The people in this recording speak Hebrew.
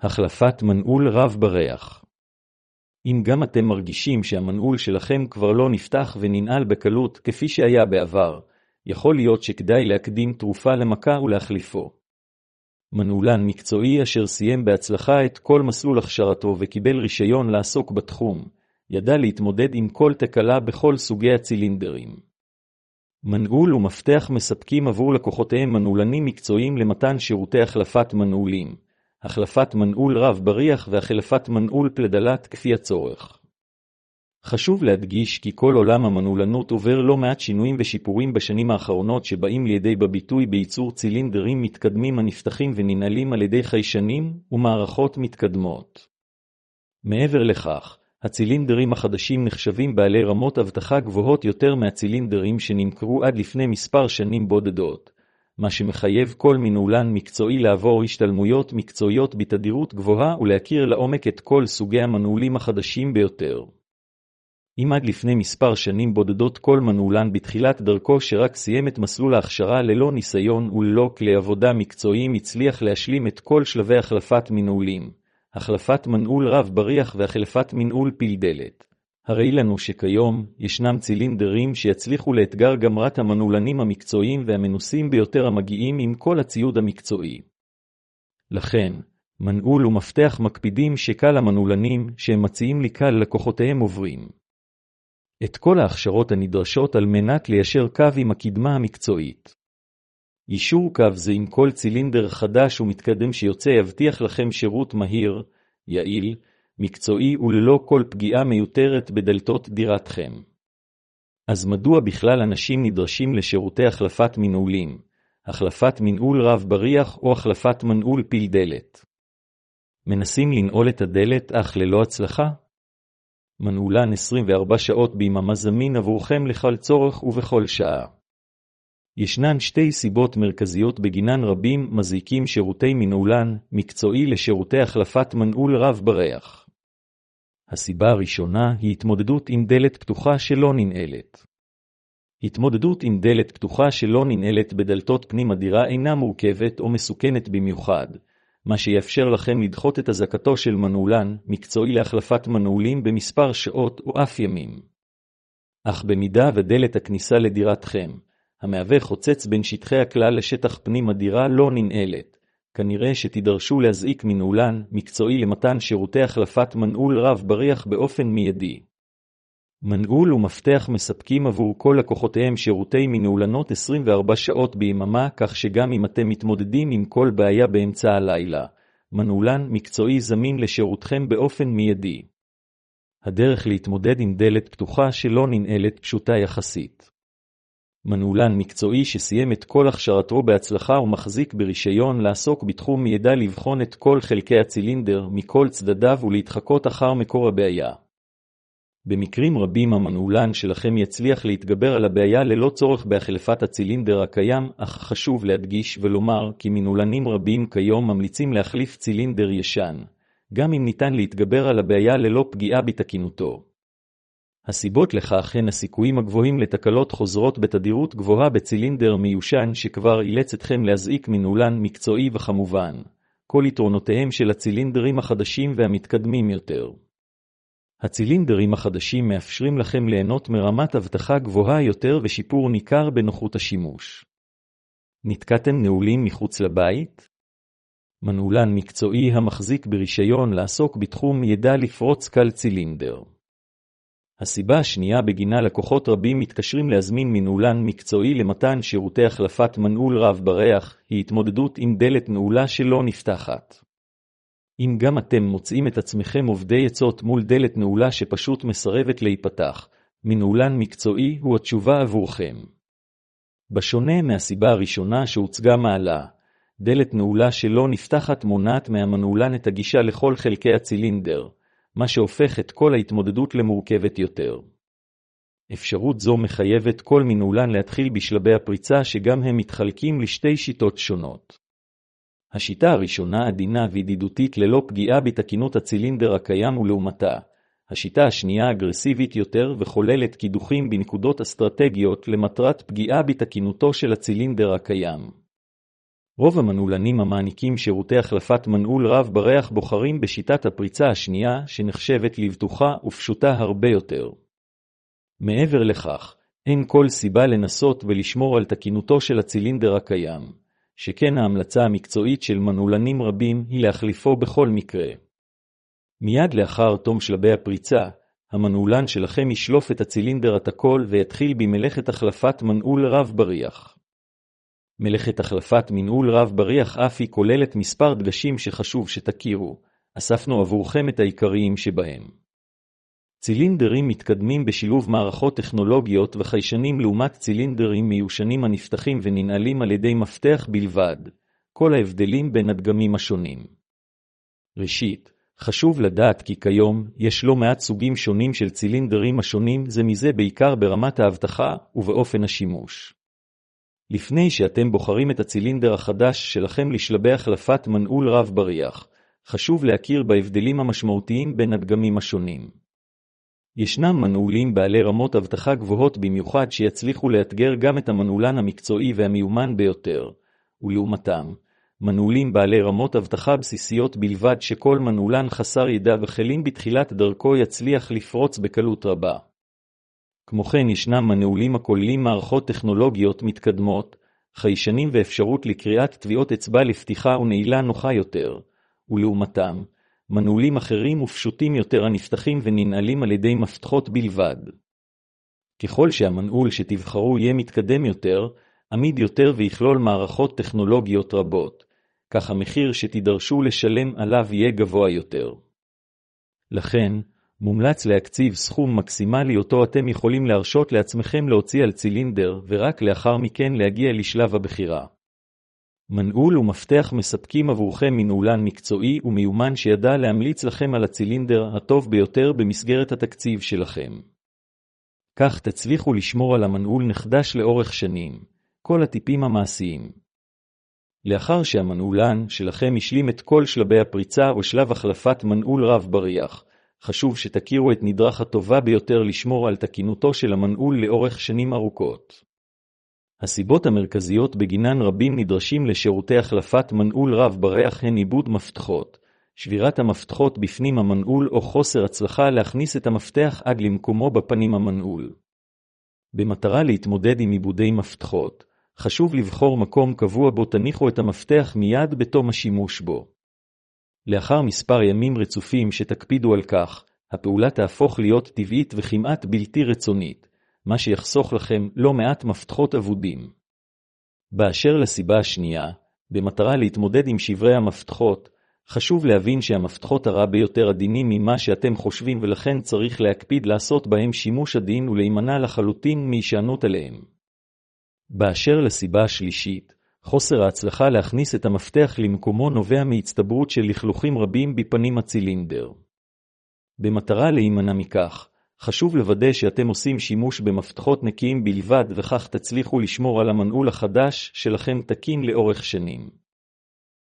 החלפת מנעול רב בריח. אם גם אתם מרגישים שהמנעול שלכם כבר לא נפתח וננעל בקלות כפי שהיה בעבר, יכול להיות שכדאי להקדים תרופה למכה ולהחליפו. מנעולן מקצועי אשר סיים בהצלחה את כל מסלול הכשרתו וקיבל רישיון לעסוק בתחום, ידע להתמודד עם כל תקלה בכל סוגי הצילינדרים. מנעול ומפתח מספקים עבור לקוחותיהם מנעולנים מקצועיים למתן שירותי החלפת מנעולים, החלפת מנעול רב בריח והחלפת מנעול פלדלת כפי הצורך. חשוב להדגיש כי כל עולם המנעולנות עובר לא מעט שינויים ושיפורים בשנים האחרונות שבאים לידי בביטוי בייצור צילינדרים מתקדמים הנפתחים וננעלים על ידי חיישנים ומערכות מתקדמות. מעבר לכך, הצילינדרים החדשים נחשבים בעלי רמות אבטחה גבוהות יותר מהצילינדרים שנמכרו עד לפני מספר שנים בודדות, מה שמחייב כל מנעולן מקצועי לעבור השתלמויות מקצועיות בתדירות גבוהה ולהכיר לעומק את כל סוגי המנעולים החדשים ביותר. אם עד לפני מספר שנים בודדות כל מנעולן בתחילת דרכו שרק סיים את מסלול ההכשרה ללא ניסיון וללא כלי עבודה מקצועיים הצליח להשלים את כל שלבי החלפת מנעולים, החלפת מנעול רב בריח והחלפת מנעול פלדלת. הרי לנו שכיום ישנם צילינדרים שיצליחו לאתגר גמרת המנעולנים המקצועיים והמנוסים ביותר המגיעים עם כל הציוד המקצועי. לכן, מנעול ומפתח מקפידים שקל המנעולנים שהם מציעים לקהל לקוחותיהם עוברים את כל ההכשרות הנדרשות על מנת ליישר קו עם הקדמה המקצועית. יישור קו זה עם כל צילינדר חדש ומתקדם שיוצא יבטיח לכם שירות מהיר, יעיל, מקצועי וללא כל פגיעה מיותרת בדלתות דירתכם. אז מדוע בכלל אנשים נדרשים לשירותי החלפת מנעולים, החלפת מנעול רב בריח או החלפת מנעול פלדלת? מנסים לנעול את הדלת אך ללא הצלחה? מנעולן 24 שעות ביממה זמין עבורכם לכל צורך ובכל שעה. ישנן שתי סיבות מרכזיות בגינן רבים מזעיקים שירותי מנעולן מקצועי לשירותי החלפת מנעול רב בריח. הסיבה הראשונה היא התמודדות עם דלת פתוחה שלא ננעלת. התמודדות עם דלת פתוחה שלא ננעלת בדלתות פנים הדירה אינה מורכבת או מסוכנת במיוחד, מה שיאפשר לכם לדחות את הזקתו של מנעולן מקצועי להחלפת מנעולים במספר שעות או אף ימים. אך במידה ודלת הכניסה לדירתכם, המהווה חוצץ בין שטחי הכלל לשטח פנים הדירה לא ננעלת, כנראה שתידרשו להזעיק מנעולן מקצועי למתן שירותי החלפת מנעול רב בריח באופן מיידי. מנעול ומפתח מספקים עבור כל לקוחותיהם שירותי מנעולנות 24 שעות ביממה, כך שגם אם אתם מתמודדים עם כל בעיה באמצע הלילה, מנעולן מקצועי זמין לשירותכם באופן מיידי. הדרך להתמודד עם דלת פתוחה שלא ננעלת פשוטה יחסית. מנעולן מקצועי שסיים את כל הכשרתו בהצלחה ומחזיק ברישיון לעסוק בתחום ידע לבחון את כל חלקי הצילינדר מכל צדדיו ולהתחקות אחר מקור הבעיה. במקרים רבים המנעולן שלכם יצליח להתגבר על הבעיה ללא צורך בהחלפת הצילינדר הקיים, אך חשוב להדגיש ולומר כי מנעולנים רבים כיום ממליצים להחליף צילינדר ישן, גם אם ניתן להתגבר על הבעיה ללא פגיעה בתקינותו. הסיבות לכך הן הסיכויים הגבוהים לתקלות חוזרות בתדירות גבוהה בצילינדר מיושן שכבר אילץ אתכם להזעיק מנעולן מקצועי וכמובן, כל יתרונותיהם של הצילינדרים החדשים והמתקדמים יותר. הצילינדרים החדשים מאפשרים לכם ליהנות מרמת אבטחה גבוהה יותר ושיפור ניכר בנוחות השימוש. נתקעתם נעולים מחוץ לבית? מנעולן מקצועי המחזיק ברישיון לעסוק בתחום ידע לפרוץ קל צילינדר. הסיבה השנייה בגינה לקוחות רבים מתקשרים להזמין מנעולן מקצועי למתן שירותי החלפת מנעול רב בריח היא התמודדות עם דלת נעולה שלא נפתחת. אם גם אתם מוצאים את עצמכם עובדי עצות מול דלת נעולה שפשוט מסרבת להיפתח, מנעולן מקצועי הוא התשובה עבורכם. בשונה מהסיבה הראשונה שהוצגה מעלה, דלת נעולה שלא נפתחת מונעת מהמנעולן את הגישה לכל חלקי הצילינדר, מה שהופך את כל ההתמודדות למורכבת יותר. אפשרות זו מחייבת כל מנעולן להתחיל בשלבי הפריצה שגם הם מתחלקים לשתי שיטות שונות. השיטה הראשונה עדינה וידידותית ללא פגיעה בתקינות הצילינדר הקיים ולעומתה. השיטה השנייה אגרסיבית יותר וחוללת קידוחים בנקודות אסטרטגיות למטרת פגיעה בתקינותו של הצילינדר הקיים. רוב המנעולנים המעניקים שירותי החלפת מנעול רב בריח בוחרים בשיטת הפריצה השנייה, שנחשבת לבטוחה ופשוטה הרבה יותר. מעבר לכך, אין כל סיבה לנסות ולשמור על תקינותו של הצילינדר הקיים, שכן ההמלצה המקצועית של מנעולנים רבים היא להחליפו בכל מקרה. מיד לאחר תום שלבי הפריצה, המנעולן שלכם ישלוף את הצילינדר התקול ויתחיל במלאכת החלפת מנעול רב בריח. מלאכת החלפת מנעול רב בריח אף היא כוללת מספר דגשים שחשוב שתכירו, אספנו עבורכם את העיקריים שבהם. צילינדרים מתקדמים בשילוב מערכות טכנולוגיות וחיישנים לעומת צילינדרים מיושנים הנפתחים וננעלים על ידי מפתח בלבד, כל ההבדלים בין הדגמים השונים. ראשית, חשוב לדעת כי כיום יש לא מעט סוגים שונים של צילינדרים השונים זה מזה בעיקר ברמת האבטחה ובאופן השימוש. לפני שאתם בוחרים את הצילינדר החדש שלכם לשלבי החלפת מנעול רב בריח, חשוב להכיר בהבדלים המשמעותיים בין הדגמים השונים. ישנם מנעולים בעלי רמות אבטחה גבוהות במיוחד שיצליחו לאתגר גם את המנעולן המקצועי והמיומן ביותר, ולעומתם, מנעולים בעלי רמות אבטחה בסיסיות בלבד שכל מנעולן חסר ידע וכלים בתחילת דרכו יצליח לפרוץ בקלות רבה. כמו כן ישנם מנעולים הכוללים מערכות טכנולוגיות מתקדמות, חיישנים ואפשרות לקריאת טביעות אצבע לפתיחה ונעילה נוחה יותר, ולעומתם, מנעולים אחרים ופשוטים יותר הנפתחים וננעלים על ידי מפתחות בלבד. ככל שהמנעול שתבחרו יהיה מתקדם יותר, עמיד יותר ויכלול מערכות טכנולוגיות רבות, כך המחיר שתידרשו לשלם עליו יהיה גבוה יותר. לכן, מומלץ להקציב סכום מקסימלי אותו אתם יכולים להרשות לעצמכם להוציא על צילינדר ורק לאחר מכן להגיע לשלב הבחירה. מנעול ומפתח מספקים עבורכם מנעולן מקצועי ומיומן שידע להמליץ לכם על הצילינדר הטוב ביותר במסגרת התקציב שלכם. כך תצליחו לשמור על המנעול נחדש לאורך שנים, כל הטיפים המעשיים. לאחר שהמנעולן שלכם השלים את כל שלבי הפריצה או שלב החלפת מנעול רב בריח, חשוב שתכירו את נדרך הטובה ביותר לשמור על תקינותו של המנעול לאורך שנים ארוכות. הסיבות המרכזיות בגינן רבים נדרשים לשירותי החלפת מנעול רב בריח הן איבוד מפתחות, שבירת המפתחות בפנים המנעול או חוסר הצלחה להכניס את המפתח עד למקומו בפנים המנעול. במטרה להתמודד עם איבודי מפתחות, חשוב לבחור מקום קבוע בו תניחו את המפתח מיד בתום השימוש בו. לאחר מספר ימים רצופים שתקפידו על כך, הפעולה תהפוך להיות טבעית וכמעט בלתי רצונית, מה שיחסוך לכם לא מעט מפתחות אבודים. באשר לסיבה השנייה, במטרה להתמודד עם שברי המפתחות, חשוב להבין שהמפתחות הרע ביותר עדינים ממה שאתם חושבים ולכן צריך להקפיד לעשות בהם שימוש עדין ולהימנע לחלוטין מהישענות עליהם. באשר לסיבה השלישית, חוסר ההצלחה להכניס את המפתח למקומו נובע מהצטברות של לכלוכים רבים בפנים הצילינדר. במטרה להימנע מכך, חשוב לוודא שאתם עושים שימוש במפתחות נקיים בלבד וכך תצליחו לשמור על המנעול החדש שלכם תקין לאורך שנים.